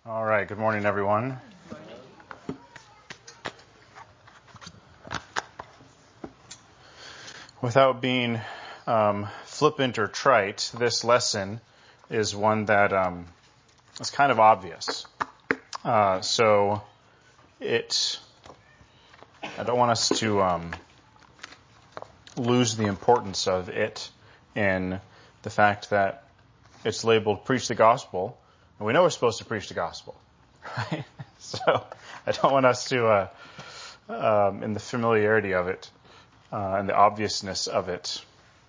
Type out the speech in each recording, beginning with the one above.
All right, good morning, everyone. Without being flippant or trite, this lesson is one that is kind of obvious. I don't want us to lose the importance of it in the fact that it's labeled Preach the Gospel. And we know we're supposed to preach the gospel, right? So I don't want us to, in the familiarity of it and the obviousness of it,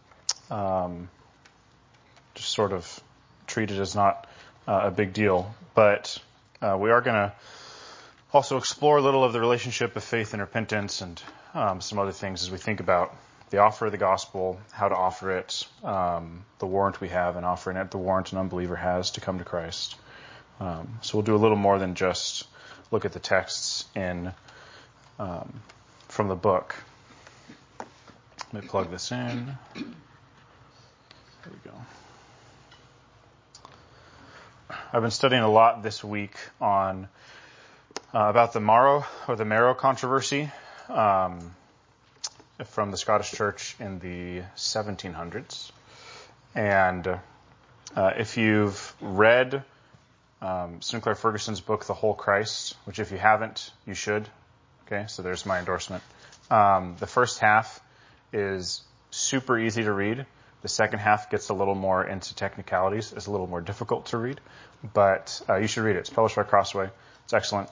just sort of treat it as not a big deal. But we are going to also explore a little of the relationship of faith and repentance and some other things as we think about the offer of the gospel, how to offer it, the warrant we have in offering it, the warrant an unbeliever has to come to Christ. So we'll do a little more than just look at the texts from the book. Let me plug this in. There we go. I've been studying a lot this week on about the Marrow controversy. From the Scottish Church in the 1700s. And if you've read Sinclair Ferguson's book, The Whole Christ, which if you haven't, you should. Okay, so there's my endorsement. The first half is super easy to read. The second half gets a little more into technicalities. It's a little more difficult to read, but you should read it. It's published by Crossway. It's excellent.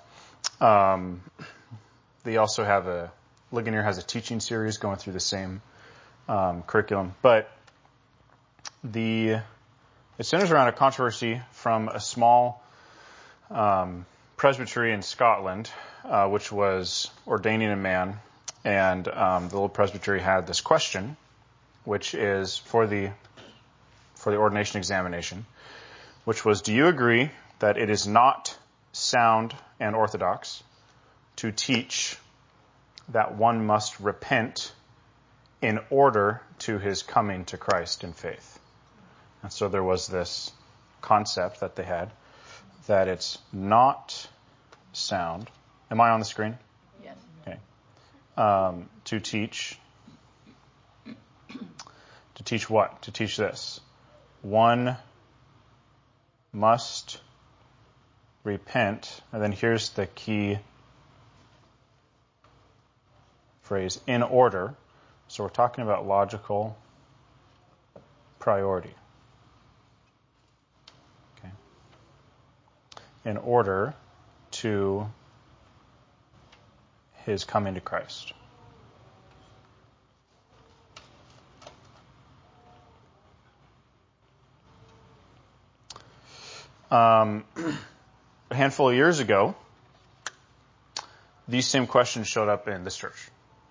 They also have Ligonier has a teaching series going through the same curriculum, but it centers around a controversy from a small presbytery in Scotland, which was ordaining a man, and the little presbytery had this question, which is for the ordination examination, which was: do you agree that it is not sound and orthodox to teach that one must repent in order to his coming to Christ in faith? And so there was this concept that they had that it's not sound. Am I on the screen? Yes. Okay. To teach what? To teach this. One must repent, and then here's the key phrase, in order. So we're talking about logical priority. Okay. In order to his coming to Christ. A handful of years ago, these same questions showed up in this church.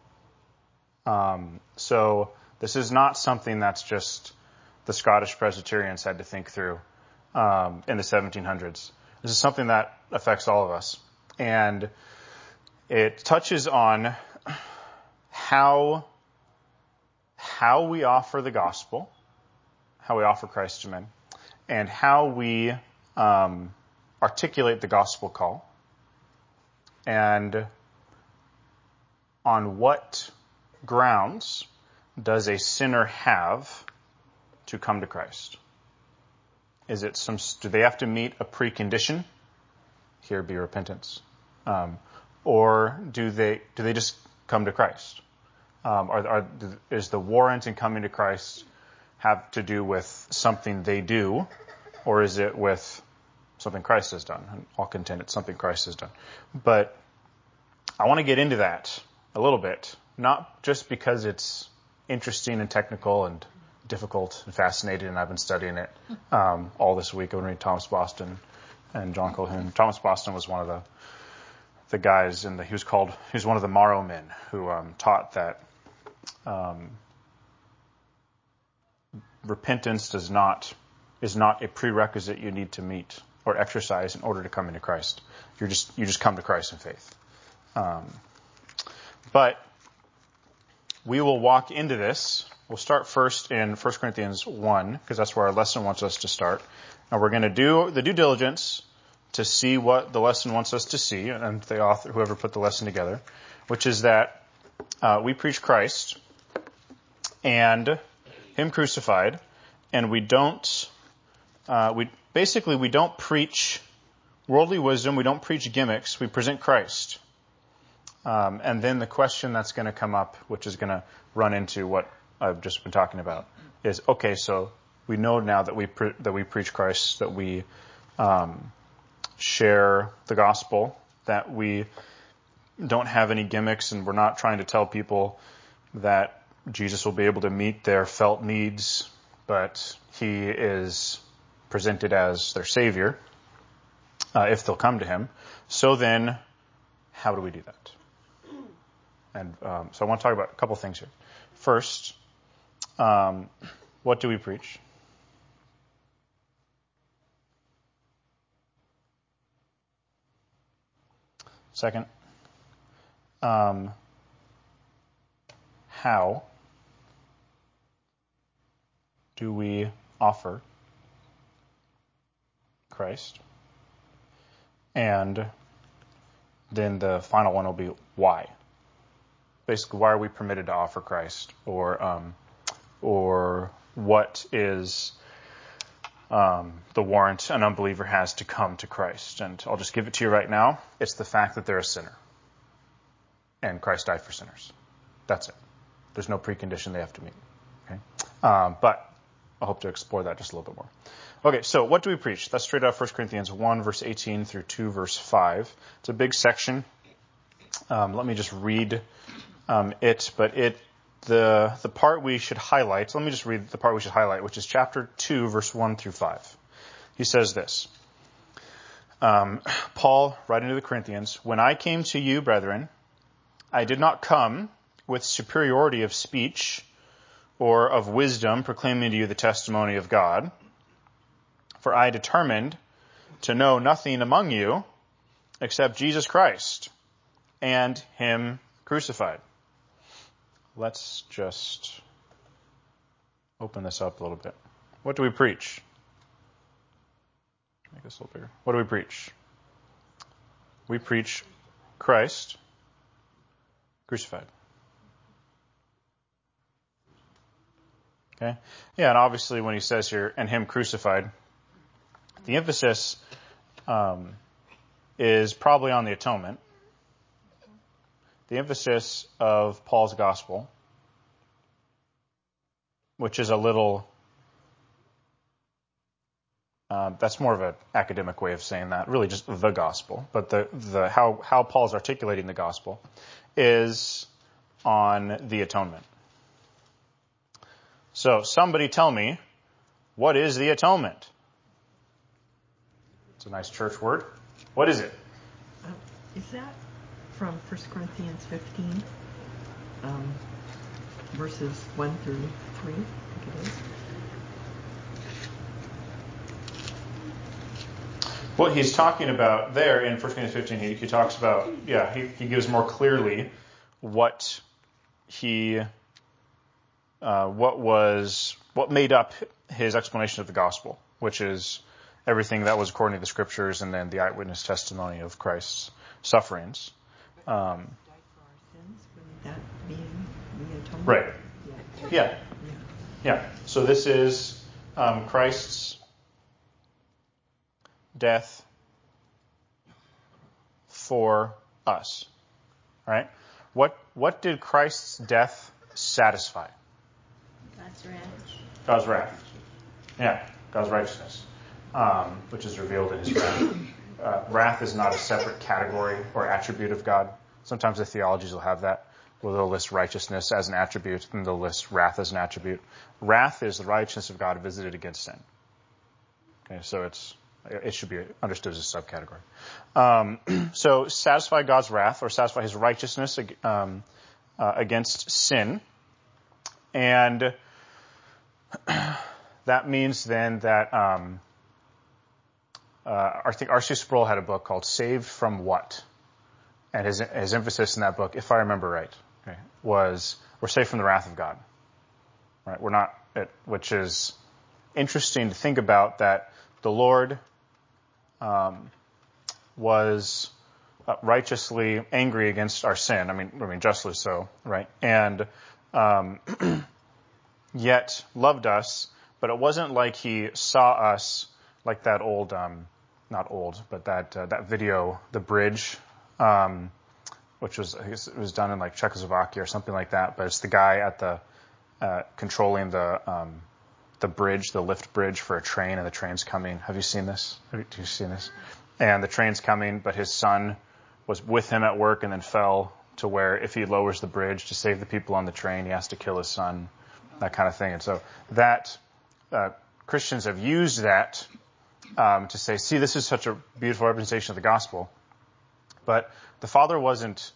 So this is not something that's just the Scottish Presbyterians had to think through in the 1700s. This is something that affects all of us. And it touches on how we offer the gospel, how we offer Christ to men, and how we articulate the gospel call, and on what grounds does a sinner have to come to Christ? Do they have to meet a precondition? Here be repentance. Or do they just come to Christ? Is the warrant in coming to Christ have to do with something they do, or is it with something Christ has done? And I'll contend it's something Christ has done. But I want to get into that a little bit, not just because it's interesting and technical and difficult and fascinating, and I've been studying it all this week. I've been reading Thomas Boston and John Colquhoun. Thomas Boston was one of the guys he was one of the Marrow men who taught that repentance is not a prerequisite you need to meet or exercise in order to come into Christ. You just come to Christ in faith. But we will walk into this. We'll start first in 1 Corinthians 1, because that's where our lesson wants us to start. And we're going to do the due diligence to see what the lesson wants us to see, and the author, whoever put the lesson together, which is that we preach Christ and Him crucified, and we don't preach worldly wisdom, we don't preach gimmicks, we present Christ. And then the question that's going to come up, which is going to run into what I've just been talking about, is, okay, so we know now that we preach Christ, that we share the gospel, that we don't have any gimmicks, and we're not trying to tell people that Jesus will be able to meet their felt needs, but He is presented as their Savior, if they'll come to Him. So then, how do we do that? And so I want to talk about a couple things here. First, what do we preach? Second, how do we offer Christ? And then the final one will be why. Basically, why are we permitted to offer Christ? Or what is the warrant an unbeliever has to come to Christ? And I'll just give it to you right now. It's the fact that they're a sinner. And Christ died for sinners. That's it. There's no precondition they have to meet. Okay? But I hope to explore that just a little bit more. Okay, so what do we preach? That's straight out of 1 Corinthians 1, verse 18 through 2, verse 5. It's a big section. Let me just read it, but the part we should highlight, let me just read the part we should highlight, which is chapter 2, verse 1 through 5. He says this, Paul, writing to the Corinthians, "When I came to you, brethren, I did not come with superiority of speech or of wisdom, proclaiming to you the testimony of God. For I determined to know nothing among you except Jesus Christ and Him crucified." Let's just open this up a little bit. What do we preach? Make this a little bigger. What do we preach? We preach Christ crucified. Okay? Yeah, and obviously when he says here, and Him crucified, the emphasis is probably on the atonement. The emphasis of Paul's gospel, which is a little, that's more of an academic way of saying that, really just the gospel. But the how Paul's articulating the gospel is on the atonement. So somebody tell me, what is the atonement? It's a nice church word. What is it? Is that from 1 Corinthians 15, verses 1 through 3? I think it is. What he's talking about there in 1 Corinthians 15, he talks about, he gives more clearly what made up his explanation of the gospel, which is everything that was according to the scriptures and then the eyewitness testimony of Christ's sufferings. Died for our sins, wouldn't that be the atonement? Right. Yeah. So this is Christ's death for us. Right? What did Christ's death satisfy? God's wrath. Yeah, God's righteousness, which is revealed in His wrath. Wrath is not a separate category or attribute of God. Sometimes the theologies will have that, where they'll list righteousness as an attribute, and they'll list wrath as an attribute. Wrath is the righteousness of God visited against sin. Okay, so it should be understood as a subcategory. So satisfy God's wrath, or satisfy His righteousness against sin, and that means then that I think R.C. Sproul had a book called Saved from What? And his emphasis in that book, if I remember right, was we're saved from the wrath of God. Right? We're not, which is interesting to think about, that the Lord was righteously angry against our sin. I mean, justly so, right? And yet loved us, but it wasn't like he saw us like that old, not old, but that video, The Bridge, which was, I guess it was done in like Czechoslovakia or something like that. But it's the guy at the controlling the bridge, the lift bridge for a train, and the train's coming. Have you seen this? Have you seen this? And the train's coming, but his son was with him at work and then fell to where if he lowers the bridge to save the people on the train, he has to kill his son, that kind of thing. And so that Christians have used that to say, see, this is such a beautiful representation of the gospel. But the Father wasn't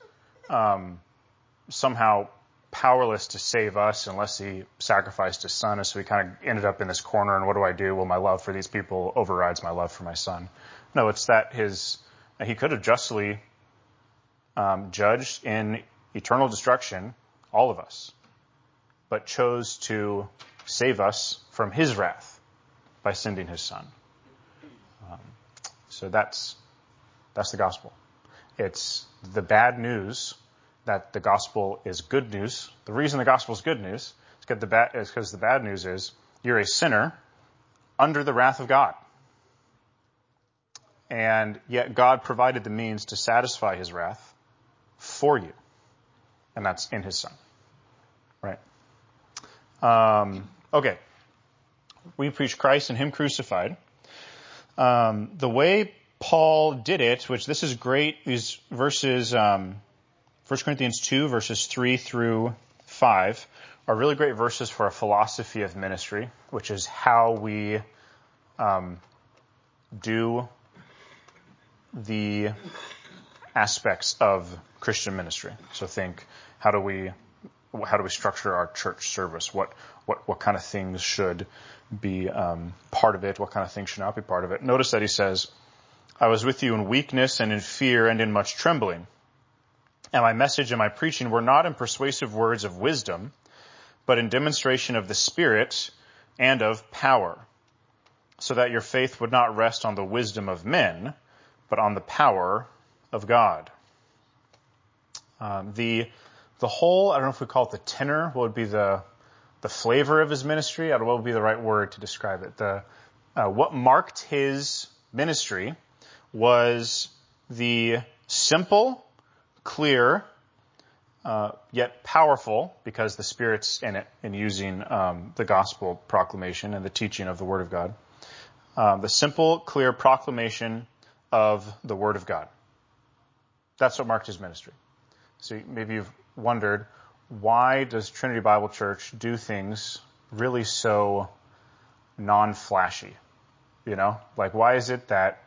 somehow powerless to save us unless he sacrificed his son. And so he kind of ended up in this corner, and what do I do? Well, my love for these people overrides my love for my son. No, it's that he could have justly judged in eternal destruction all of us, but chose to save us from his wrath by sending his son. So that's the gospel. It's the bad news that the gospel is good news. The reason the gospel is good news is because the bad news is you're a sinner under the wrath of God. And yet God provided the means to satisfy his wrath for you. And that's in his son. Right? Okay. We preach Christ and him crucified. The way Paul did it, which this is great, these verses, 1 Corinthians 2, verses 3 through 5, are really great verses for a philosophy of ministry, which is how we do the aspects of Christian ministry. So think, how do we structure our church service? What kind of things should be part of it? What kind of things should not be part of it? Notice that he says, I was with you in weakness and in fear and in much trembling. And my message and my preaching were not in persuasive words of wisdom, but in demonstration of the Spirit and of power, so that your faith would not rest on the wisdom of men, but on the power of God. The whole, I don't know if we call it the tenor, what would be the flavor of his ministry? I don't know what would be the right word to describe it. What marked his ministry was the simple, clear, yet powerful, because the Spirit's in it, in using the gospel proclamation and the teaching of the Word of God. The simple, clear proclamation of the Word of God. That's what marked his ministry. So maybe you've wondered, why does Trinity Bible Church do things really so non-flashy? You know, like why is it that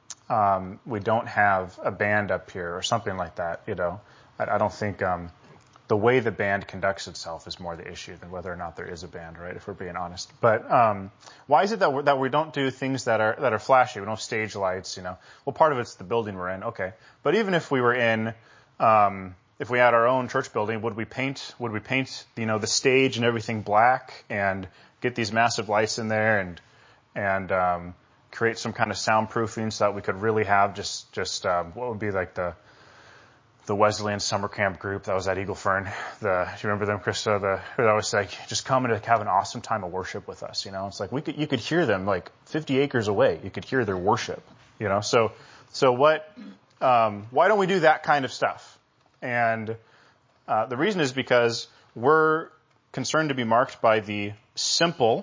we don't have a band up here or something like that? You know, I don't think the way the band conducts itself is more the issue than whether or not there is a band, right? If we're being honest. But why is it that we don't do things that are flashy? We don't have stage lights, you know. Well, part of it's the building we're in, okay. But even if we were in, if we had our own church building, would we paint, you know, the stage and everything black and get these massive lights in there and create some kind of soundproofing so that we could really have just what would be like the Wesleyan summer camp group that was at Eagle Fern. Do you remember them, Krista? Who always like, just come and have an awesome time of worship with us. You know, it's like you could hear them like 50 acres away. You could hear their worship. You know, so what? Why don't we do that kind of stuff? And the reason is because we're concerned to be marked by the simple,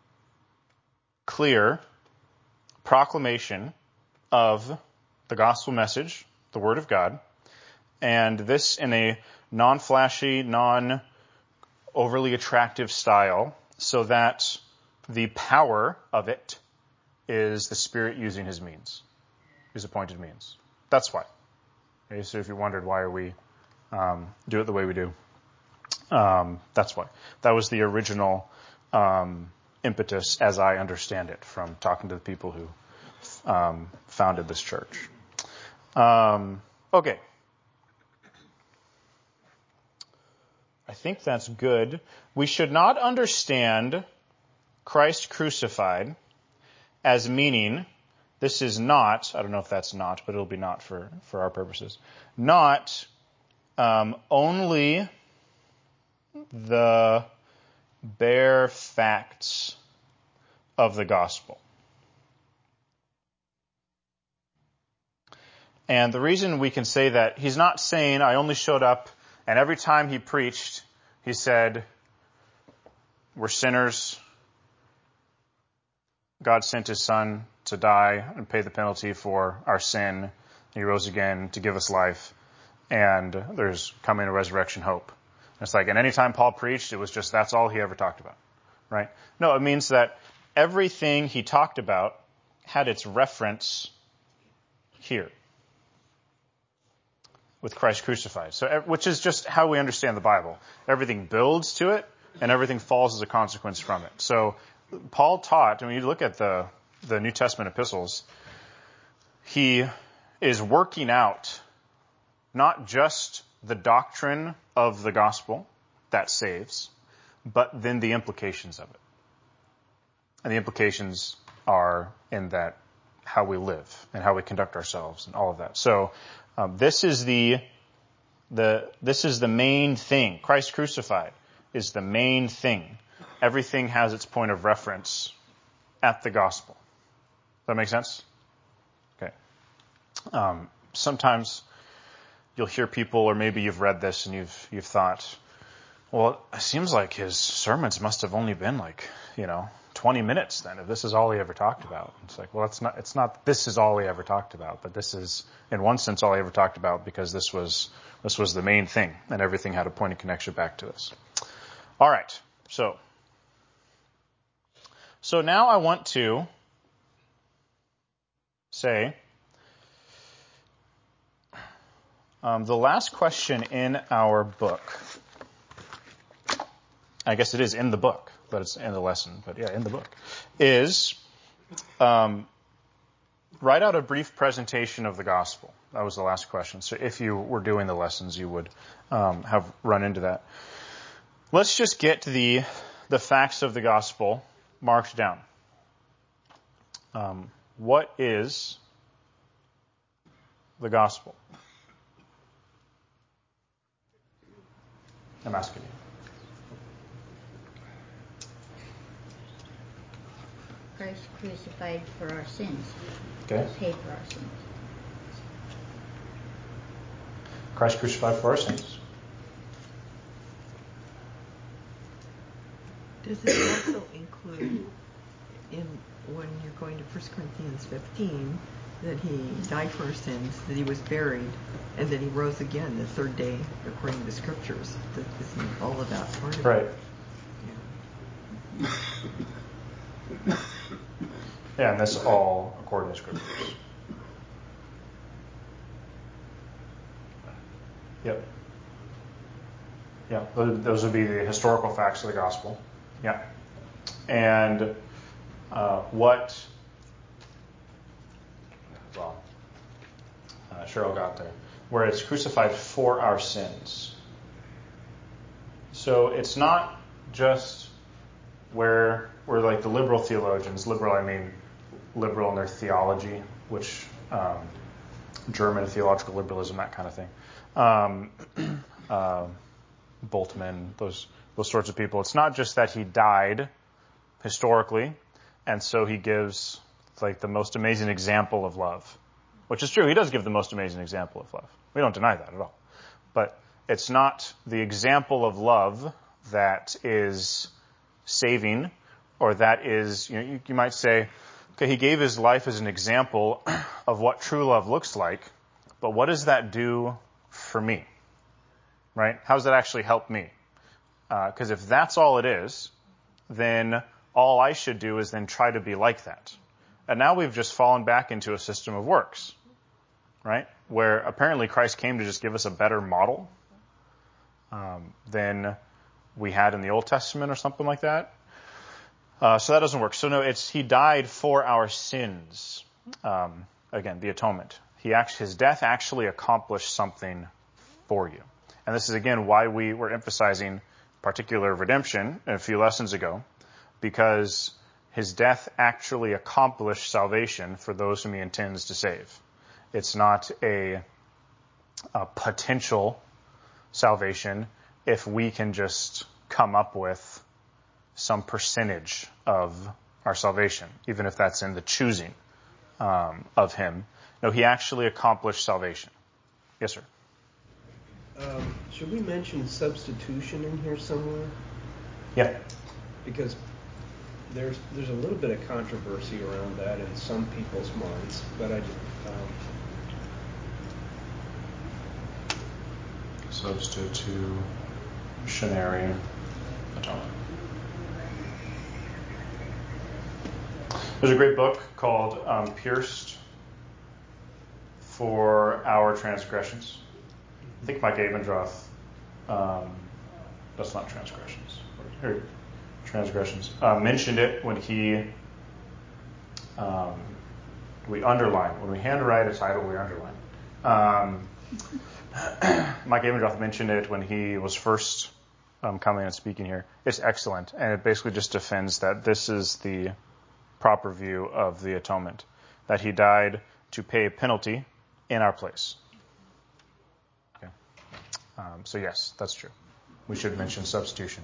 clear proclamation of the gospel message, the Word of God, and this in a non-flashy, non-overly attractive style, so that the power of it is the Spirit using his means, his appointed means. That's why. Okay, so if you wondered why are we do it the way we do, that's why. That was the original impetus, as I understand it, from talking to the people who founded this church. Okay. I think that's good. We should not understand Christ crucified as meaning this is not, I don't know if that's not, but it'll be not for our purposes, not only the bare facts of the gospel. And the reason we can say that, he's not saying, I only showed up, and every time he preached, he said, we're sinners. God sent his Son to die and pay the penalty for our sin. He rose again to give us life. And there's coming a resurrection hope. It's like, and any time Paul preached, it was just, that's all he ever talked about. Right? No, it means that everything he talked about had its reference here, with Christ crucified. So, which is just how we understand the Bible. Everything builds to it, and everything falls as a consequence from it. So, Paul taught, when you look at the New Testament epistles, he is working out not just the doctrine of the gospel that saves, but then the implications of it. And the implications are in that how we live and how we conduct ourselves and all of that. So, this is the main thing. Christ crucified is the main thing. Everything has its point of reference at the gospel. Does that make sense? Okay. Sometimes you'll hear people, or maybe you've read this and you've thought, well, it seems like his sermons must have only been 20 minutes then, if this is all he ever talked about. It's like, well, it's not this is all he ever talked about, but this is, in one sense, all he ever talked about, because this was the main thing, and everything had a point of connection back to this. All right, so now I want to say, the last question in our book, I guess it is in the book, but it's in the lesson, but yeah, in the book, is write out a brief presentation of the gospel. That was the last question. So if you were doing the lessons, you would have run into that. Let's just get the facts of the gospel marked down. What is the gospel? I'm asking you. Christ crucified for our sins. Okay. Paid for our sins. Christ crucified for our sins. Does it also include, when you're going to 1 Corinthians 15, that he died for our sins, that he was buried, and that he rose again the third day according to the Scriptures? Isn't all of that part of right. it? Right. Yeah, and that's all according to Scriptures. Yep. Yeah, those would be the historical facts of the gospel. Yeah. And Cheryl got there, where it's crucified for our sins. So it's not just where we're like the liberal theologians. Liberal, I mean liberal in their theology, which German theological liberalism, that kind of thing. Bultmann, those sorts of people. It's not just that he died historically, and so he gives like the most amazing example of love, which is true. He does give the most amazing example of love. We don't deny that at all. But it's not the example of love that is saving, or that is, you might say, okay, he gave his life as an example of what true love looks like, but what does that do for me? Right? How does that actually help me? Because if that's all it is, then all I should do is then try to be like that. And now we've just fallen back into a system of works, right? Where apparently Christ came to just give us a better model than we had in the Old Testament or something like that. So that doesn't work. So no, he died for our sins. Again, the atonement. His death actually accomplished something for you. And this is, again, why we were emphasizing particular redemption a few lessons ago, because his death actually accomplished salvation for those whom he intends to save. It's not a potential salvation if we can just come up with some percentage of our salvation, even if that's in the choosing of him. No, he actually accomplished salvation. Yes, sir. Should we mention substitution in here somewhere? Yeah. Because there's a little bit of controversy around that in some people's minds, but Substitutionary atonement. There's a great book called Pierced for Our Transgressions. I think Mike Abendroth, that's not transgressions, or transgressions, mentioned it when we underline. When we handwrite a title, we underline. Mike Abendroth mentioned it when he was first coming and speaking here. It's excellent, and it basically just defends that this is the proper view of the atonement, that he died to pay a penalty in our place. Okay. So yes, that's true. We should mention substitution.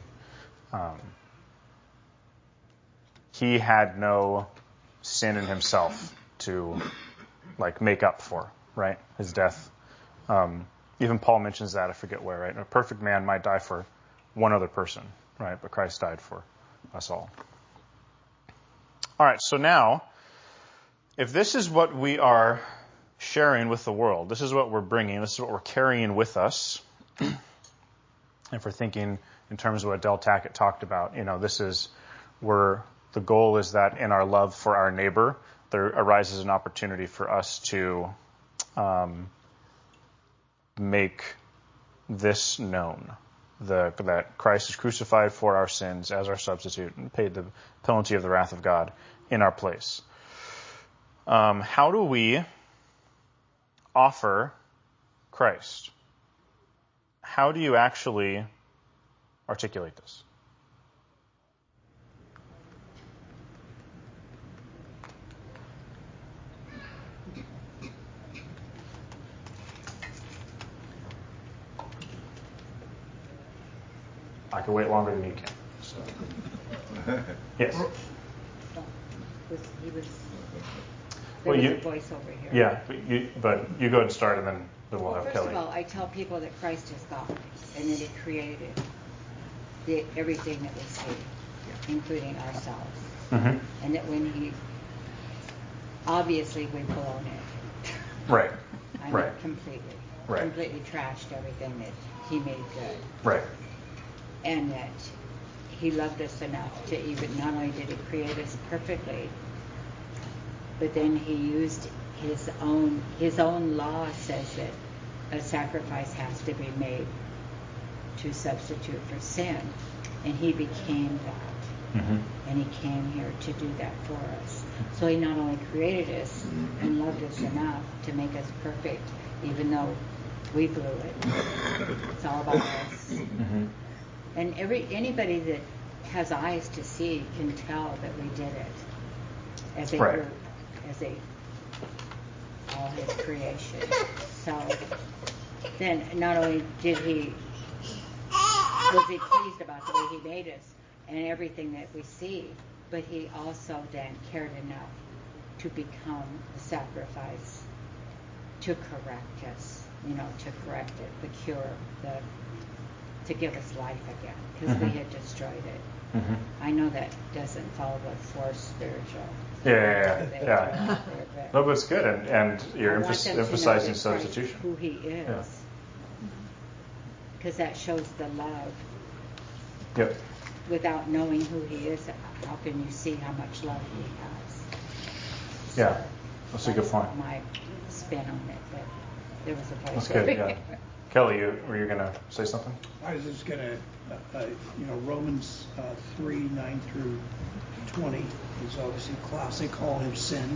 He had no sin in himself to make up for, right? His death. Even Paul mentions that, I forget where, right? A perfect man might die for one other person, right? But Christ died for us all. All right, so now, if this is what we are sharing with the world, this is what we're bringing, this is what we're carrying with us, if we're thinking in terms of what Del Tackett talked about, this is where the goal is that in our love for our neighbor, there arises an opportunity for us to make this known, that Christ is crucified for our sins as our substitute and paid the penalty of the wrath of God in our place. How do we offer Christ? How do you actually articulate this? I could wait longer than you can. So. Yes. There was a voice over here. Yeah, but you go and start, and then we'll have First Kelly. of all, I tell people that Christ is God, and that He created everything that we see, including ourselves, and that when He, obviously, we've blown it. Right. Completely. Right. Completely trashed everything that He made good. Right. And that He loved us enough to even, not only did He create us perfectly, but then He used His own law says that a sacrifice has to be made to substitute for sin, and He became that. And He came here to do that for us. So He not only created us and loved us enough to make us perfect, even though we blew it. It's all about us. And anybody that has eyes to see can tell that we did it as a group, as all His creation. So then, not only was He pleased about the way He made us and everything that we see, but He also then cared enough to become the sacrifice to correct us, to correct it, the cure, to give us life again, because we had destroyed it. I know that doesn't follow with force spiritual. Yeah. No, but it's good, and you're emphasizing substitution. Who He is, because that shows the love. Yep. Without knowing who He is, how can you see how much love He has? Yeah, that's a good point. My spin on it, but there was a voice. That's good. Yeah. Kelly, were you going to say something? I was just going to, Romans 3:9 through 20 is obviously classic. All have sinned.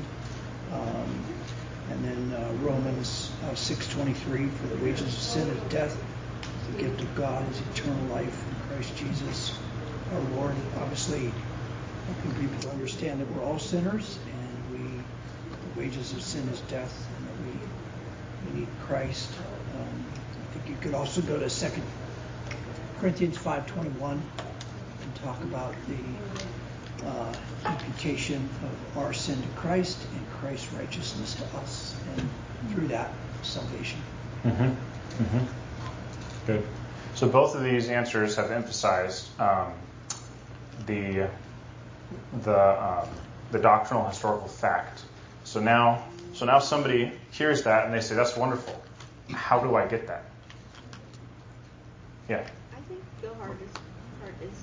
And then Romans 6:23, for the wages of sin is death. The gift of God is eternal life in Christ Jesus our Lord. Obviously, helping people understand that we're all sinners and the wages of sin is death, and that we need Christ. I think you could also go to 2 Corinthians 5:21 and talk about the imputation of our sin to Christ and Christ's righteousness to us, and through that, salvation. Good. So both of these answers have emphasized the doctrinal historical fact. So now somebody hears that and they say, "That's wonderful. How do I get that?" Yeah. I think the hardest part is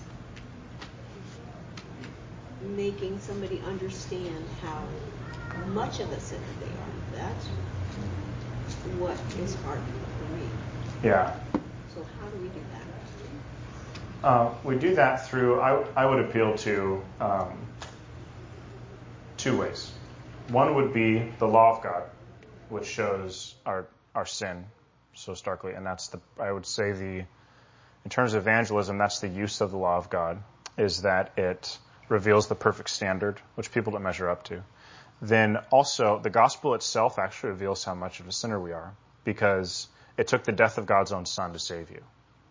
making somebody understand how much of a sinner they are. That's what is hard for me. Yeah. So how do we do that? We do that through, I would appeal to two ways. One would be the law of God, which shows our sin so starkly, and I would say in terms of evangelism, that's the use of the law of God, is that it reveals the perfect standard, which people don't measure up to. Then also, the gospel itself actually reveals how much of a sinner we are, because it took the death of God's own Son to save you.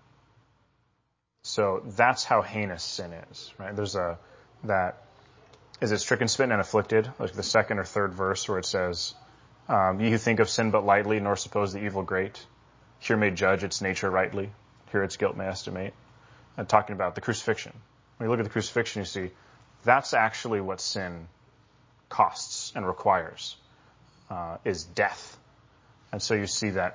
So that's how heinous sin is, right? There's is it stricken, smitten, and afflicted? Like the second or third verse where it says, "Ye who think of sin but lightly, nor suppose the evil great, here may judge its nature rightly, here its guilt may estimate." And talking about the crucifixion. When you look at the crucifixion, you see that's actually what sin costs and requires, is death. And so you see that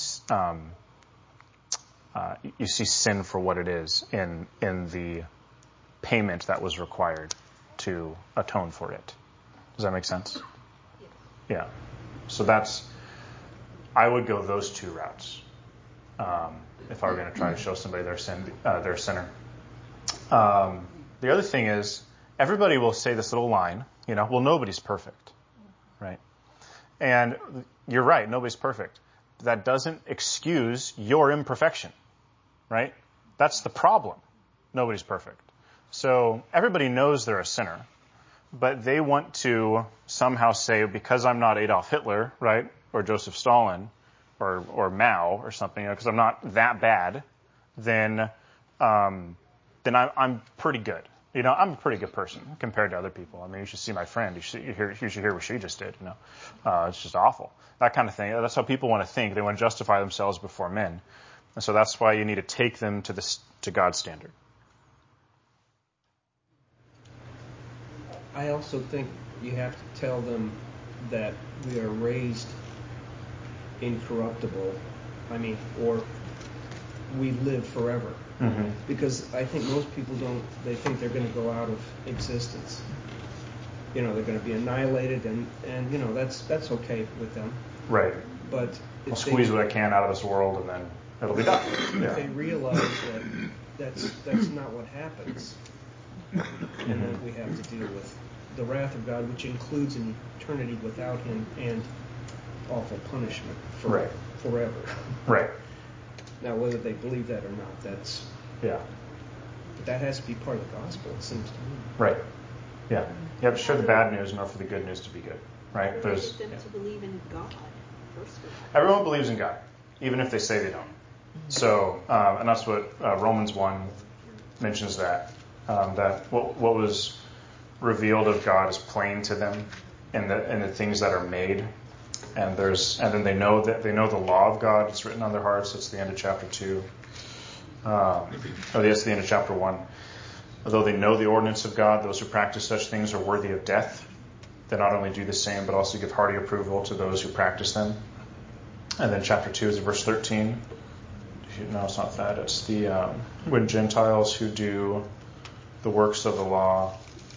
you see sin for what it is in the payment that was required to atone for it. Does that make sense? Yeah. So I would go those two routes if I were going to try to show somebody they're a sinner. The other thing is, everybody will say this little line, well, nobody's perfect, right? And you're right, nobody's perfect. That doesn't excuse your imperfection, right? That's the problem. Nobody's perfect. So everybody knows they're a sinner, but they want to somehow say, because I'm not Adolf Hitler, right, or Joseph Stalin, or Mao or something, because I'm not that bad, then I'm pretty good. I'm a pretty good person compared to other people. I mean, you should see my friend. You should hear what she just did. It's just awful. That kind of thing. That's how people want to think. They want to justify themselves before men, and so that's why you need to take them to God's standard. I also think you have to tell them that we are raised incorruptible. Or we live forever. Mm-hmm. Because I think most people they think they're going to go out of existence. They're going to be annihilated, and that's okay with them. Right. But I'll squeeze what I can out of this world, and then it'll be done. If they realize that's not what happens, and then we have to deal with the wrath of God, which includes an eternity without Him and awful punishment forever. Right. Now, whether they believe that or not, that's... Yeah. But that has to be part of the gospel, it seems to me. Right. Yeah. You have to share the bad news in order for the good news to be good. Right? Get them to believe in God, first of all. Everyone believes in God, even if they say they don't. So, and that's what Romans 1 mentions that what was revealed of God is plain to them in the things that are made. And then they know the law of God. It's written on their hearts. It's the end of chapter 2. It's the end of chapter 1. Although they know the ordinance of God, those who practice such things are worthy of death. They not only do the same, but also give hearty approval to those who practice them. And then chapter 2 is verse 13. No, it's not that. It's when Gentiles who do the works of the law,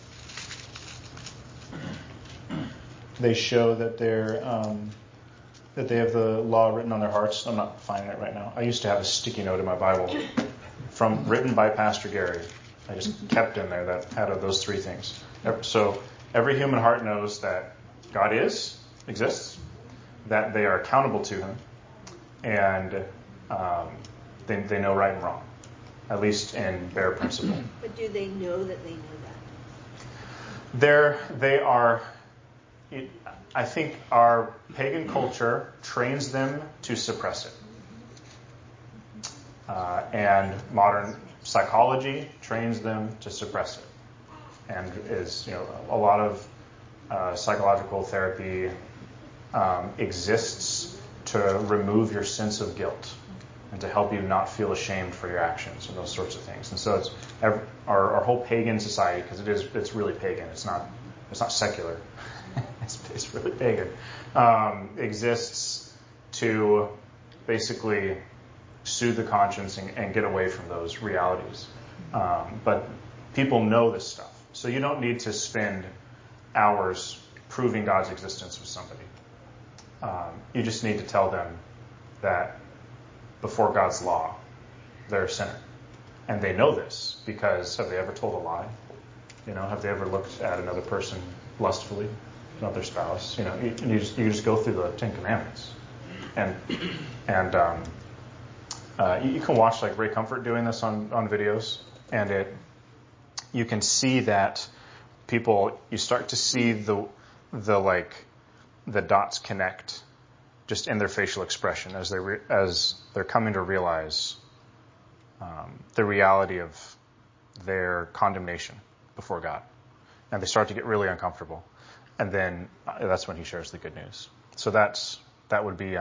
they show that that they have the law written on their hearts. I'm not finding it right now. I used to have a sticky note in my Bible written by Pastor Gary. I just kept in there that out of those three things. So every human heart knows that God exists, that they are accountable to Him, and they know right and wrong, at least in bare principle. But do they know that they know that? They are. I think our pagan culture trains them to suppress it, and modern psychology trains them to suppress it, and is a lot of psychological therapy exists to remove your sense of guilt and to help you not feel ashamed for your actions and those sorts of things. And so it's our whole pagan society, because it's really pagan. It's not secular. it's really pagan. Exists to basically soothe the conscience and get away from those realities. But people know this stuff, so you don't need to spend hours proving God's existence with somebody. You just need to tell them that before God's law, they're a sinner. And they know this because have they ever told a lie? Have they ever looked at another person lustfully, not their spouse? You just go through the Ten Commandments. And you can watch like Ray Comfort doing this on videos, and you can see that people, you start to see the dots connect just in their facial expression as they're coming to realize the reality of their condemnation before God, and they start to get really uncomfortable, and then that's when he shares the good news. So that would be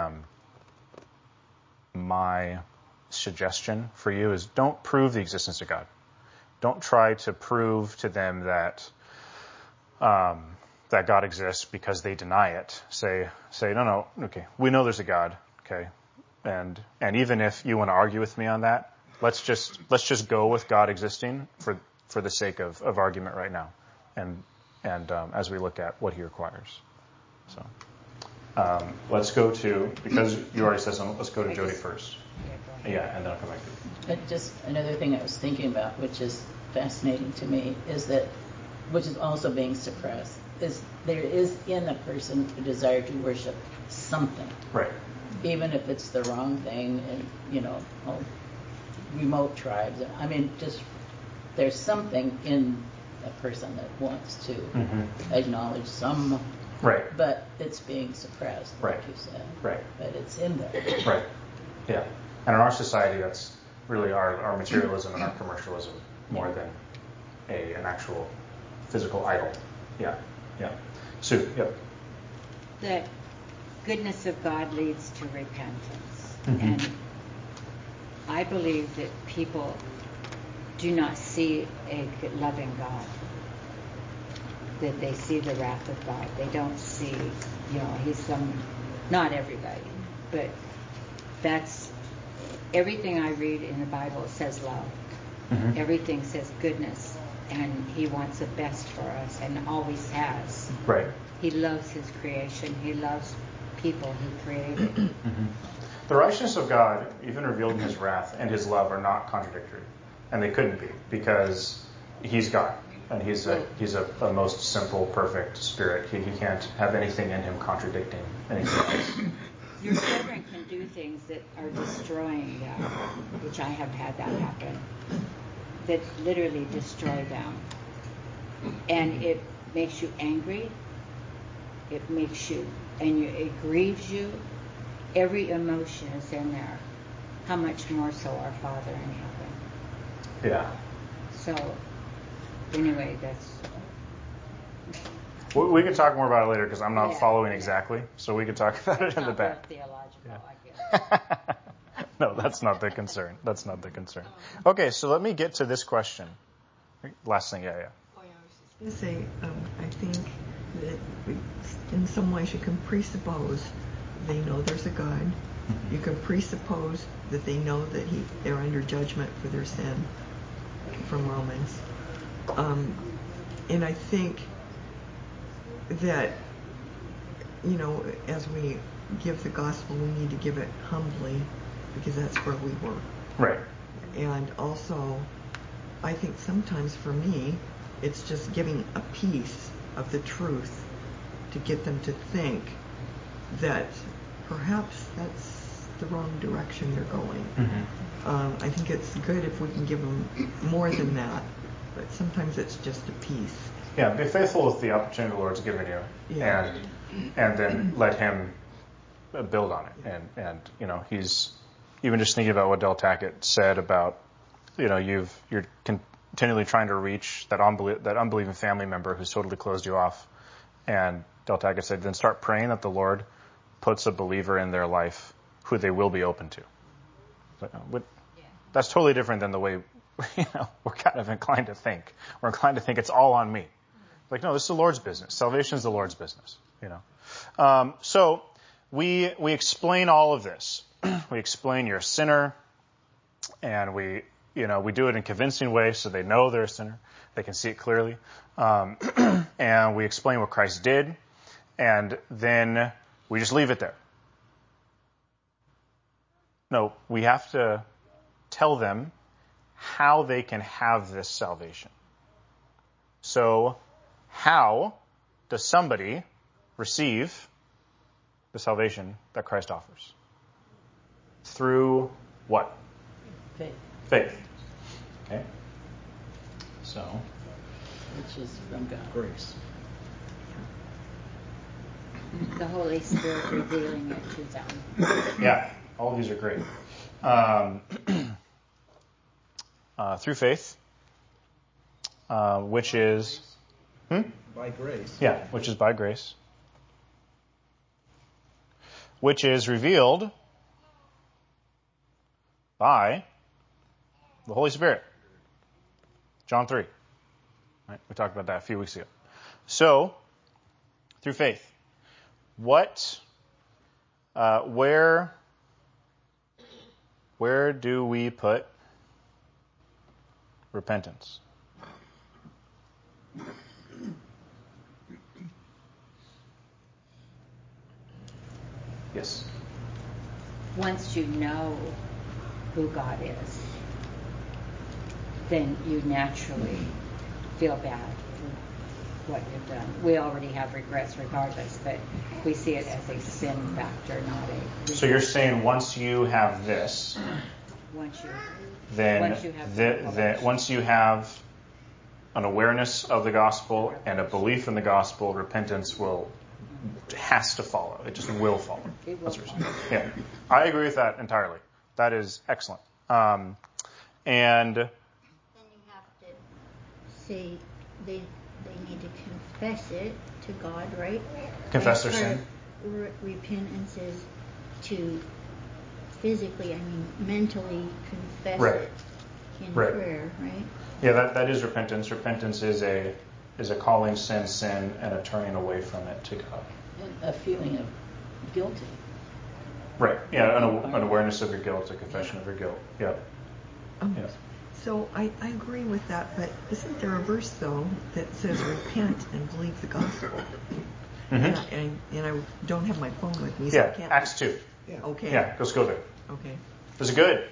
my suggestion for you: is don't prove the existence of God. Don't try to prove to them that God exists because they deny it. Say, no, okay, we know there's a God, okay, and even if you want to argue with me on that, let's just go with God existing for the sake of argument right now, and as we look at what He requires. So let's go to, because you already said something, let's go to Jody first. Yeah, and then I'll come back to you. Just another thing I was thinking about, which is fascinating to me, is that, which is also being suppressed, is there is in a person a desire to worship something. Right. Even if it's the wrong thing, and, remote tribes. I mean, just there's something in a person that wants to acknowledge some. Right. But it's being suppressed, like Right. you said. Right. But it's in there. Right. Yeah. And in our society, that's really our materialism and our commercialism more than an actual physical idol. Yeah. Yeah. Sue. Yep. The goodness of God leads to repentance. Mm-hmm. And I believe that people do not see a loving God, that they see the wrath of God. They don't see, He's not everybody, but that's, everything I read in the Bible says love. Mm-hmm. Everything says goodness, and He wants the best for us, and always has. Right. He loves His creation. He loves people He created. Mm-hmm. The righteousness of God, even revealed in His wrath, and His love are not contradictory, and they couldn't be, because He's God, and He's a most simple, perfect spirit. He can't have anything in Him contradicting anything else. Your children can do things that are destroying them, which I have had that happen, that literally destroy them. And it makes you angry. It makes you, it grieves you. Every emotion is in there. How much more so our Father in heaven? Yeah. So, anyway, that's... We can talk more about it later, because I'm not following yeah. exactly, so we can talk about it in the back. Theological, I guess. No, that's not the concern. That's not the concern. Okay, so let me get to this question. Last thing, yeah. Oh, yeah, I was just going to say, I think that in some ways you can presuppose they know there's a God. You can presuppose that they know that they're under judgment for their sin from Romans. And I think that, as we give the gospel, we need to give it humbly, because that's where we were. Right. And also, I think sometimes for me, it's just giving a piece of the truth to get them to think that perhaps that's the wrong direction they're going. Mm-hmm. I think it's good if we can give them more than that, but sometimes it's just a piece. Yeah, be faithful with the opportunity the Lord's given you, Yeah. and then let Him build on it. And He's even just thinking about what Del Tackett said about you're continually trying to reach that unbelieving family member who's totally closed you off, and Del Tackett said, then start praying that the Lord puts a believer in their life who they will be open to. That's totally different than the way we're kind of inclined to think. We're inclined to think it's all on me. Like, no, this is the Lord's business. Salvation is the Lord's business. So we explain all of this. We explain you're a sinner, and we do it in convincing ways so they know they're a sinner. They can see it clearly. And we explain what Christ did, and then we just leave it there. No, we have to tell them how they can have this salvation. So, how does somebody receive the salvation that Christ offers? Through what? Faith. Okay. So, which is from God. Grace. The Holy Spirit revealing it to them. Yeah, all of these are great. Through faith, which is... By grace. Yeah, which is by grace. Which is revealed by the Holy Spirit. John 3. Right? We talked about that a few weeks ago. So, through faith. Where do we put repentance? Yes. Once you know who God is, then you naturally feel bad for what you've done. We already have regrets regardless, but we see it as a sin factor, not a... So you're saying once you have this, once you have an awareness of the gospel and a belief in the gospel, repentance has to follow. It just will follow. That's what you're saying. Yeah, I agree with that entirely. That is excellent. And then you have to say they need to confess it to God, right? Confess their sin. Repentance is to physically, mentally confess it in prayer, right? Yeah, that is repentance. Repentance is a calling sin and a turning away from it to God. And a feeling of guilty. Right. Yeah, an awareness of your guilt, a confession of your guilt. Yeah. Yeah. So I agree with that, but isn't there a verse, though, that says repent and believe the gospel? Mm-hmm. And I don't have my phone with me, so I can't... Acts 2. Yeah. Okay. Yeah, let's go there. Okay. Is it good?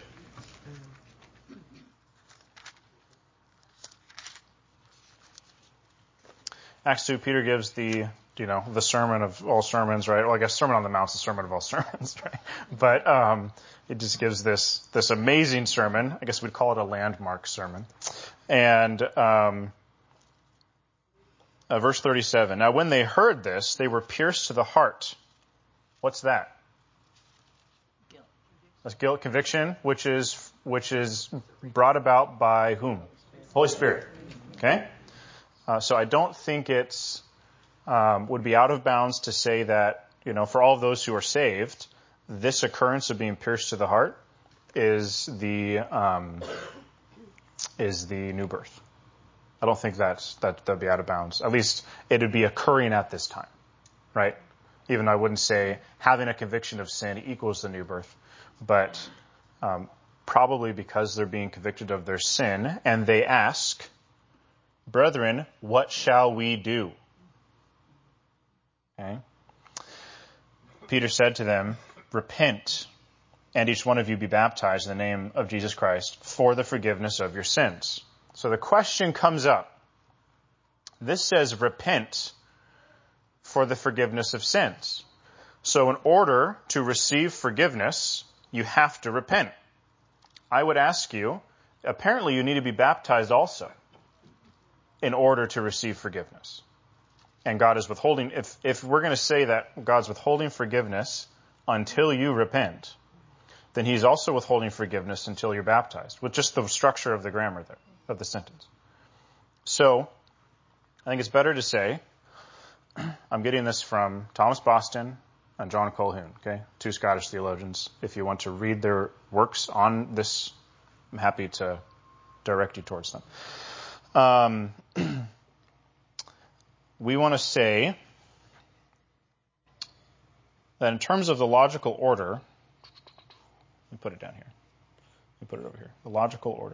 Acts 2, Peter gives the sermon of all sermons, right? Well, I guess Sermon on the Mount's the sermon of all sermons, right? But it just gives this amazing sermon. I guess we'd call it a landmark sermon. And verse 37, now when they heard this, they were pierced to the heart. What's that? Guilt. That's guilt, conviction, which is brought about by whom? Holy Spirit. Okay? So I don't think it's would be out of bounds to say that, for all of those who are saved, this occurrence of being pierced to the heart is the new birth. I don't think that'd be out of bounds. At least it would be occurring at this time, right? Even though I wouldn't say having a conviction of sin equals the new birth, but probably because they're being convicted of their sin, and they ask, brethren, what shall we do? Okay. Peter said to them, repent, and each one of you be baptized in the name of Jesus Christ for the forgiveness of your sins. So the question comes up. This says repent for the forgiveness of sins. So in order to receive forgiveness, you have to repent. I would ask you, apparently you need to be baptized also. in order to receive forgiveness. And God is withholding, if we're going to say that God's withholding forgiveness until you repent, then he's also withholding forgiveness until you're baptized, with just the structure of the grammar there, of the sentence. So, I think it's better to say, I'm getting this from Thomas Boston and John Colquhoun, okay? 2 Scottish theologians. If you want to read their works on this, I'm happy to direct you towards them. We want to say that in terms of the logical order, let me put it down here. Let me put it over here. The logical order.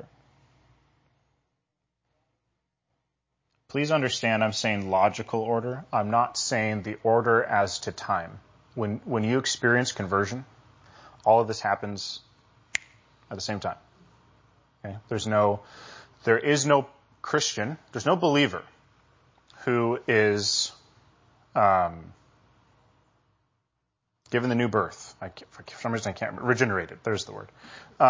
Please understand I'm saying logical order. I'm not saying the order as to time. When you experience conversion, all of this happens at the same time. Okay? There is no Christian, there's no believer who is given the new birth. For some reason I can't remember. Regenerated, there's the word.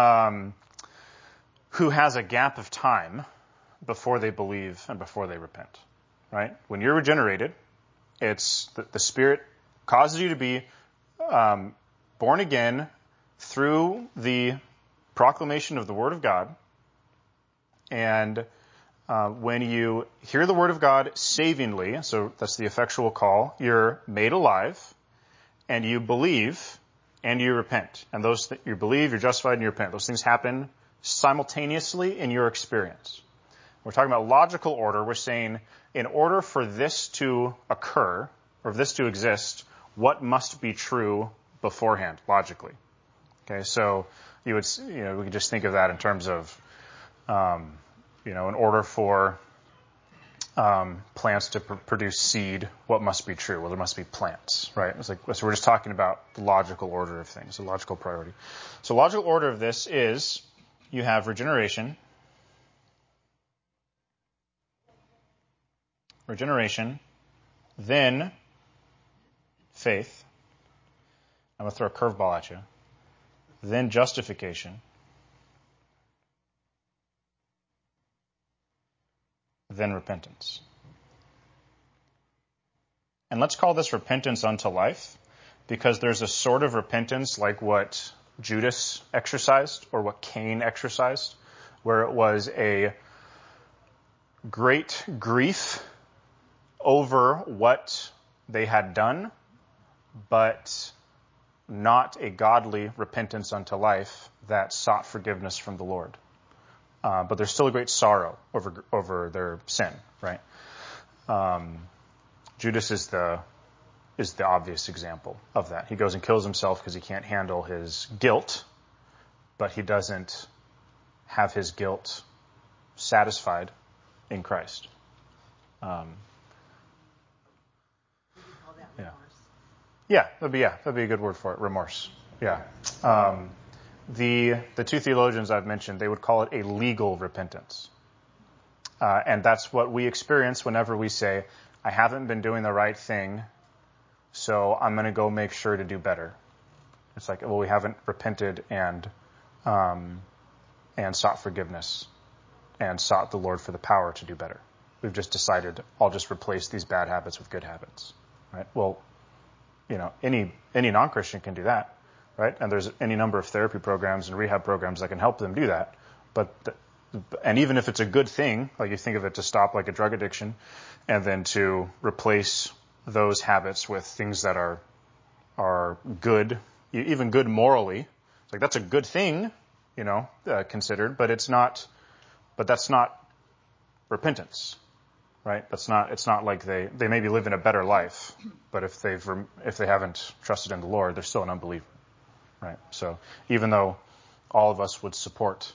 Who has a gap of time before they believe and before they repent. Right? When you're regenerated, it's the Spirit causes you to be born again through the proclamation of the Word of God. And when you hear the Word of God savingly, so that's the effectual call, you're made alive, and you believe, and you repent. And those that you believe, you're justified, and you repent. Those things happen simultaneously in your experience. We're talking about logical order. We're saying in order for this to occur, or this to exist, what must be true beforehand, logically? Okay, so we could just think of that in terms of, in order for plants to produce seed, what must be true? Well, there must be plants, right? So we're just talking about the logical order of things, the logical priority. So logical order of this is you have regeneration, then faith. I'm going to throw a curveball at you. Then justification. Then repentance. And let's call this repentance unto life, because there's a sort of repentance like what Judas exercised or what Cain exercised, where it was a great grief over what they had done, but not a godly repentance unto life that sought forgiveness from the Lord. But there's still a great sorrow over their sin, right? Judas is the obvious example of that. He goes and kills himself because he can't handle his guilt, but he doesn't have his guilt satisfied in Christ. That'd be a good word for it. Remorse. Yeah. The two theologians I've mentioned, they would call it a legal repentance. And that's what we experience whenever we say, I haven't been doing the right thing, so I'm going to go make sure to do better. It's like, well, we haven't repented and sought forgiveness and sought the Lord for the power to do better. We've just decided, I'll just replace these bad habits with good habits. Right? Well, any non-Christian can do that. Right? And there's any number of therapy programs and rehab programs that can help them do that. And even if it's a good thing, like you think of it to stop like a drug addiction, and then to replace those habits with things that are good, even good morally, it's like that's a good thing, considered, but that's not repentance, right? It's not like they maybe live in a better life, but if they haven't trusted in the Lord, they're still an unbeliever. Right. So even though all of us would support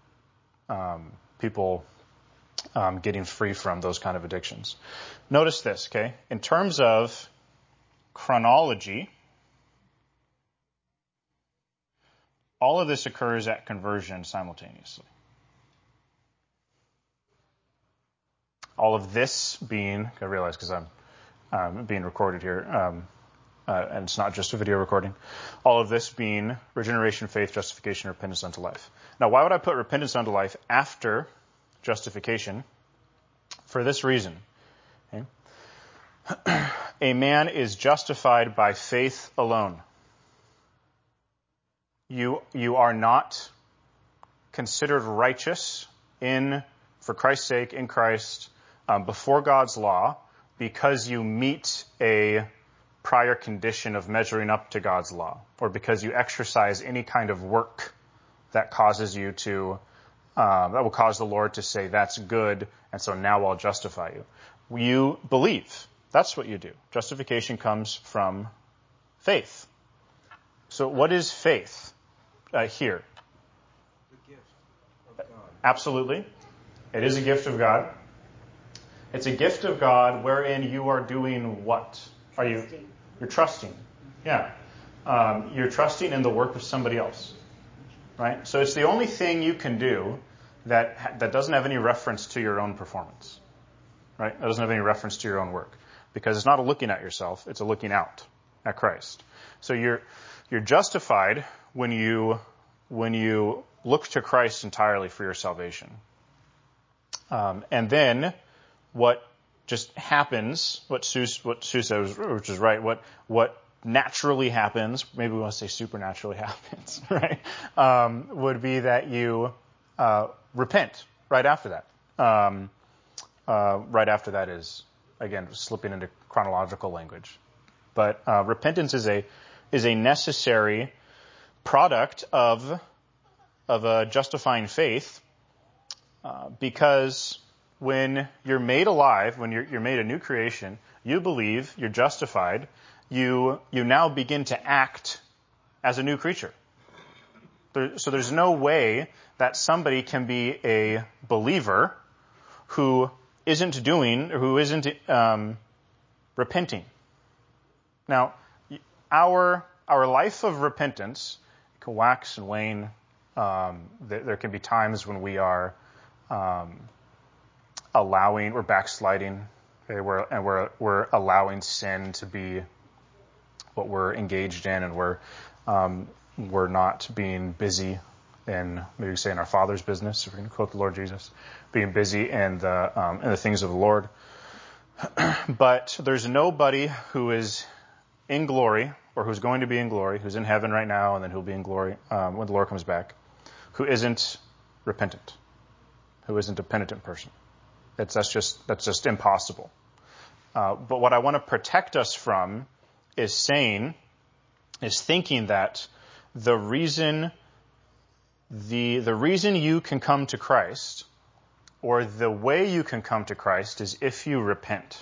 people getting free from those kind of addictions, notice this, okay? In terms of chronology, all of this occurs at conversion simultaneously. All of this being, I realize because I'm being recorded here, and it's not just a video recording. All of this being regeneration, faith, justification, repentance unto life. Now, why would I put repentance unto life after justification? For this reason, okay, a man is justified by faith alone. You are not considered righteous for Christ's sake, in Christ, before God's law, because you meet a prior condition of measuring up to God's law, or because you exercise any kind of work that causes you to, that will cause the Lord to say, that's good, and so now I'll justify you. You believe. That's what you do. Justification comes from faith. So what is faith here? The gift of God. Absolutely. It is a gift of God. It's a gift of God wherein you are doing what? You're trusting. Yeah. You're trusting in the work of somebody else. Right? So it's the only thing you can do that doesn't have any reference to your own performance. Right? That doesn't have any reference to your own work. Because it's not a looking at yourself, it's a looking out at Christ. So you're justified when you look to Christ entirely for your salvation. And then what just happens, what Sue says, which is right, what naturally happens, maybe we want to say supernaturally happens, right, would be that you repent right after that. Right after that is, again, slipping into chronological language. But repentance is a necessary product of a justifying faith, because when you're made alive, when you're made a new creation, you believe, you're justified, you now begin to act as a new creature. So there's no way that somebody can be a believer who isn't repenting. Now, our life of repentance can wax and wane. There can be times when we are we're backsliding, okay, we're allowing sin to be what we're engaged in, and we're not being busy in, maybe say, in our Father's business, if we're going to quote the Lord Jesus, being busy in the things of the Lord. But there's nobody who is in glory, or who's going to be in glory, who's in heaven right now, and then who'll be in glory when the Lord comes back, who isn't repentant, who isn't a penitent person. That's just impossible. But what I want to protect us from is thinking that the reason you can come to Christ, or the way you can come to Christ, is if you repent.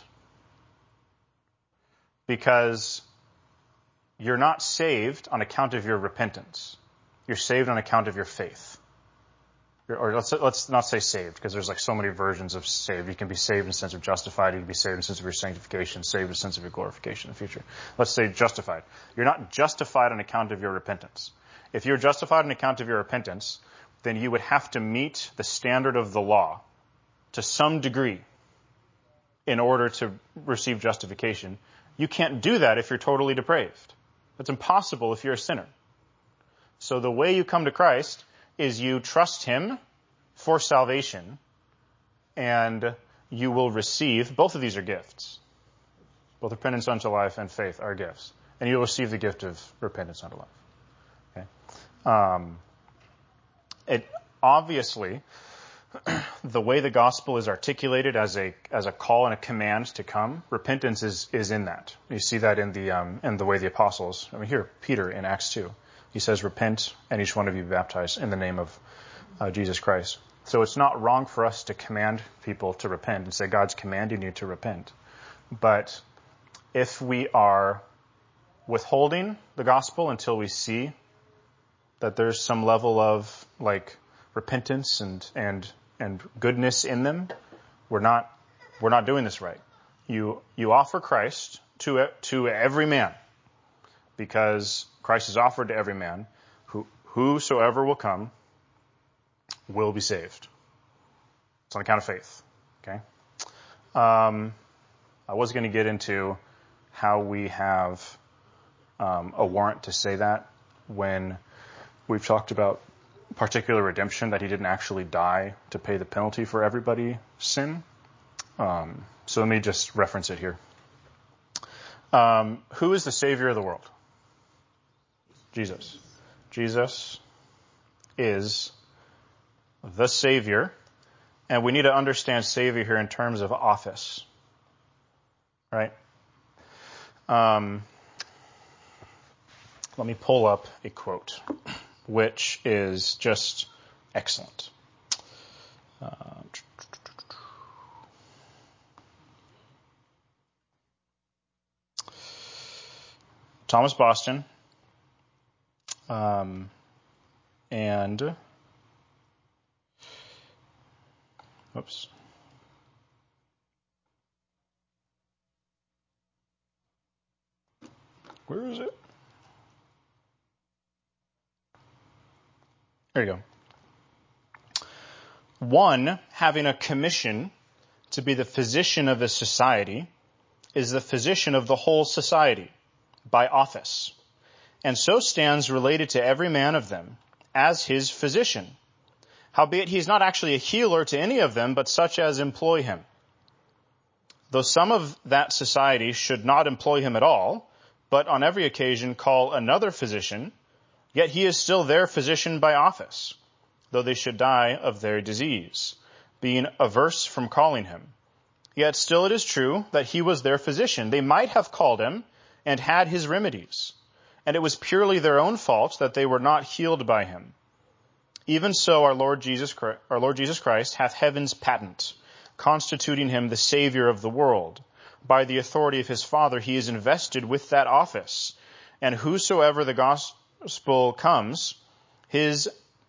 Because you're not saved on account of your repentance. You're saved on account of your faith. Or let's not say saved, because there's like so many versions of saved. You can be saved in the sense of justified. You can be saved in the sense of your sanctification, saved in the sense of your glorification in the future. Let's say justified. You're not justified on account of your repentance. If you're justified on account of your repentance, then you would have to meet the standard of the law to some degree in order to receive justification. You can't do that if you're totally depraved. That's impossible if you're a sinner. So the way you come to Christ is you trust Him for salvation, and you will receive, both of these are gifts. Both repentance unto life and faith are gifts. And you'll receive the gift of repentance unto life. Okay? It obviously, the way the gospel is articulated as a call and a command to come, repentance is in that. You see that in the way the apostles, here, Peter in Acts 2. He says, repent, and each one of you be baptized in the name of Jesus Christ. So it's not wrong for us to command people to repent and say, God's commanding you to repent. But if we are withholding the gospel until we see that there's some level of repentance and goodness in them, we're not doing this right. You offer Christ to every man, because Christ is offered to every man. Whosoever will come will be saved. It's on account of faith. Okay. I was going to get into how we have a warrant to say that when we've talked about particular redemption, that He didn't actually die to pay the penalty for everybody's sin. So let me just reference it here. Who is the Savior of the world? Jesus. Jesus is the Savior, and we need to understand Savior here in terms of office, right? Let me pull up a quote, which is just excellent. Thomas Boston, and oops. Where is it? There you go. One, having a commission to be the physician of a society, is the physician of the whole society by office, and so stands related to every man of them as his physician. Howbeit he is not actually a healer to any of them, but such as employ him. Though some of that society should not employ him at all, but on every occasion call another physician, yet he is still their physician by office, though they should die of their disease, being averse from calling him. Yet still it is true that he was their physician. They might have called him and had his remedies, and it was purely their own fault that they were not healed by him. Even so our Lord Jesus Christ hath heaven's patent, constituting him the Savior of the world. By the authority of his Father he is invested with that office, and wheresoever the gospel comes, his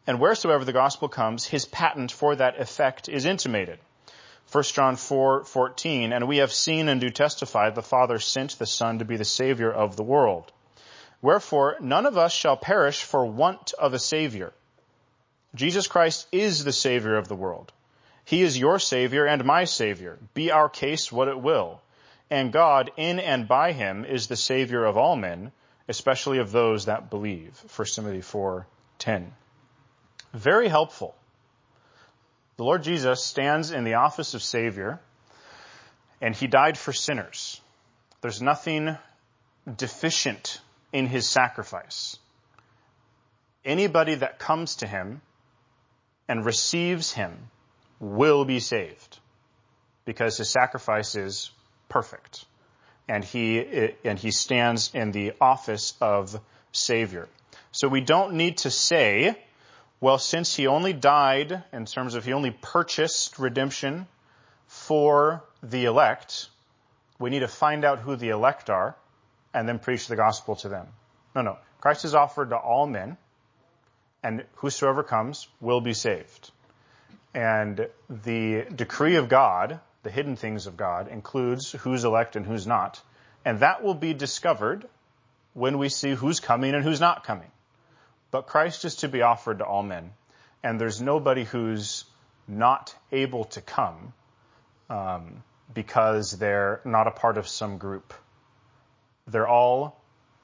patent for that effect is intimated. 1 John 4:14, and we have seen and do testify the Father sent the Son to be the Savior of the world. Wherefore none of us shall perish for want of a Savior. Jesus Christ is the Savior of the world. He is your Savior and my Savior, be our case what it will. And God, in and by him, is the Savior of all men, especially of those that believe. 1 Timothy 4:10. Very helpful. The Lord Jesus stands in the office of Savior, and he died for sinners. There's nothing deficient in his sacrifice. Anybody that comes to him and receives him will be saved, because his sacrifice is perfect, and he stands in the office of Savior. So we don't need to say, well, since he only died, in terms of he only purchased redemption for the elect, we need to find out who the elect are and then preach the gospel to them. No. Christ is offered to all men, and whosoever comes will be saved. And the decree of God, the hidden things of God, includes who's elect and who's not. And that will be discovered when we see who's coming and who's not coming. But Christ is to be offered to all men, and there's nobody who's not able to come because they're not a part of some group. They're all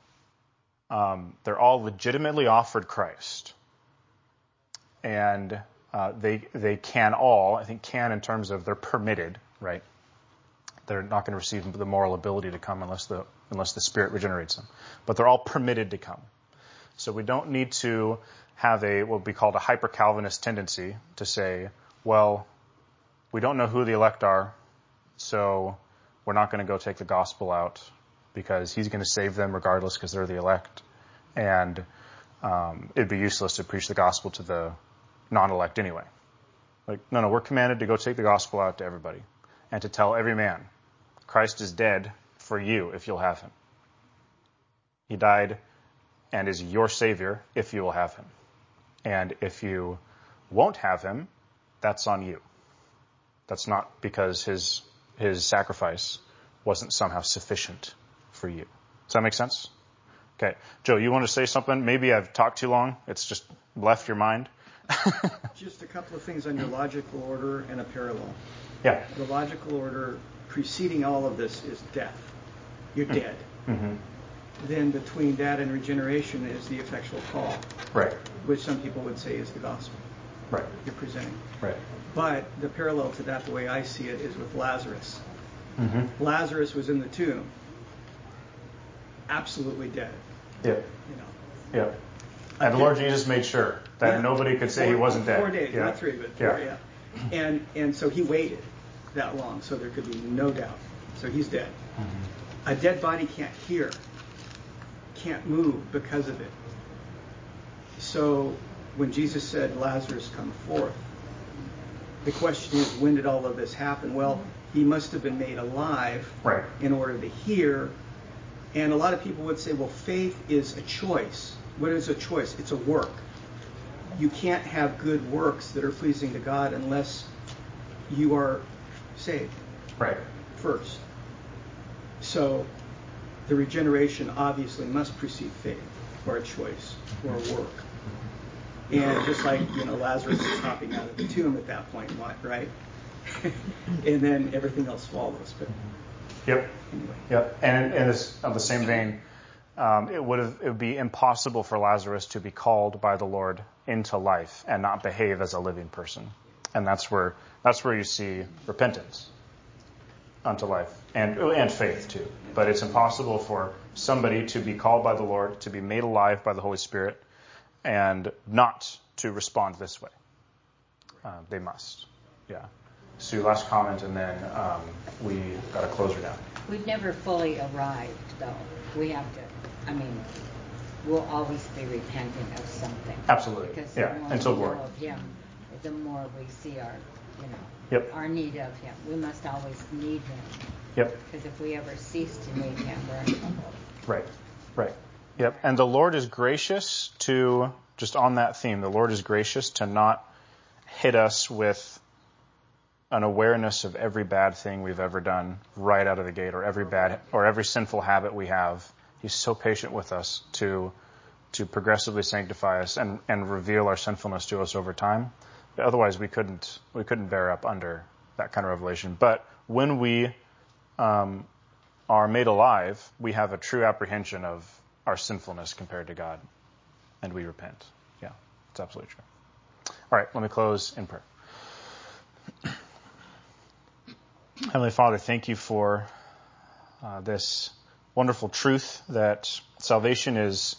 legitimately offered Christ, and they can all, I think, can in terms of they're permitted, right? They're not going to receive the moral ability to come unless the Spirit regenerates them, but they're all permitted to come. So we don't need to have what would be called a hyper-Calvinist tendency to say, well, we don't know who the elect are, so we're not going to go take the gospel out because he's going to save them regardless because they're the elect. And it'd be useless to preach the gospel to the non-elect anyway. Like, no, we're commanded to go take the gospel out to everybody and to tell every man, Christ is dead for you if you'll have him. He died and is your Savior if you will have him. And if you won't have him, that's on you. That's not because his sacrifice wasn't somehow sufficient for you. Does that make sense? Okay. Joe, you want to say something? Maybe I've talked too long. It's just left your mind. Just a couple of things on your logical order and a parallel. Yeah. The logical order preceding all of this is death. You're dead. Mm-hmm. Then between that and regeneration is the effectual call, right? Which some people would say is the gospel. Right. you're presenting. Right. But the parallel to that, the way I see it, is with Lazarus. Mm-hmm. Lazarus was in the tomb, absolutely dead. Yep. You know. Yep. And the Lord Jesus made sure that nobody could say he wasn't dead. 4 days, yeah. not 3, but 4, yeah. And so he waited that long, so there could be no doubt. So he's dead. Mm-hmm. A dead body can't hear, can't move because of it. So when Jesus said, Lazarus, come forth, the question is, when did all of this happen? Well, he must have been made alive right. in order to hear. And a lot of people would say, well, faith is a choice. What is a choice? It's a work. You can't have good works that are pleasing to God unless you are saved right. first. So the regeneration obviously must precede faith, or a choice, or a work. And just like, Lazarus is hopping out of the tomb at that point, right? And then everything else follows. But yep. Anyway. Yep. And in the same vein, it would be impossible for Lazarus to be called by the Lord into life and not behave as a living person. And that's where you see repentance unto life and faith too. But it's impossible for somebody to be called by the Lord, to be made alive by the Holy Spirit, and not to respond this way. They must. Yeah. Sue, last comment, and then we got to close her down. We've never fully arrived, though. We have to, we'll always be repentant of something. Absolutely. Because yeah. the more Until we know glory. of Him, the more we see our, yep. our need of Him. We must always need Him. Yep. Because if we ever cease to need Him, we're in trouble. Right. Right. Yep. And the Lord is gracious to, just on that theme, the Lord is gracious to not hit us with an awareness of every bad thing we've ever done right out of the gate, or every sinful habit we have. He's so patient with us to progressively sanctify us and reveal our sinfulness to us over time. But otherwise, we couldn't bear up under that kind of revelation. But when we are made alive, we have a true apprehension of our sinfulness compared to God, and we repent. Yeah, it's absolutely true. All right, let me close in prayer. Heavenly Father, thank you for this wonderful truth that salvation is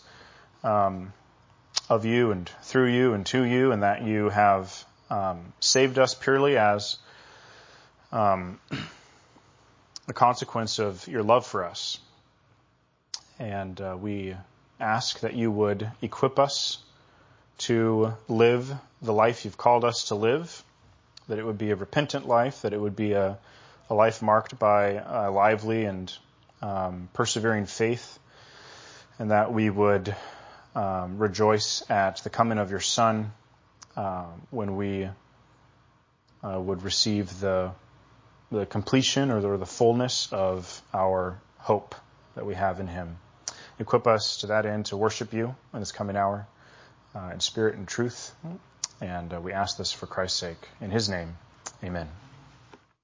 of you and through you and to you, and that you have saved us purely as a consequence of your love for us. And we ask that you would equip us to live the life you've called us to live, that it would be a repentant life, that it would be a life marked by a lively and persevering faith, and that we would rejoice at the coming of your Son when we would receive the completion or the fullness of our hope that we have in him. Equip us to that end to worship you in this coming hour in spirit and truth. And we ask this for Christ's sake. In his name, amen.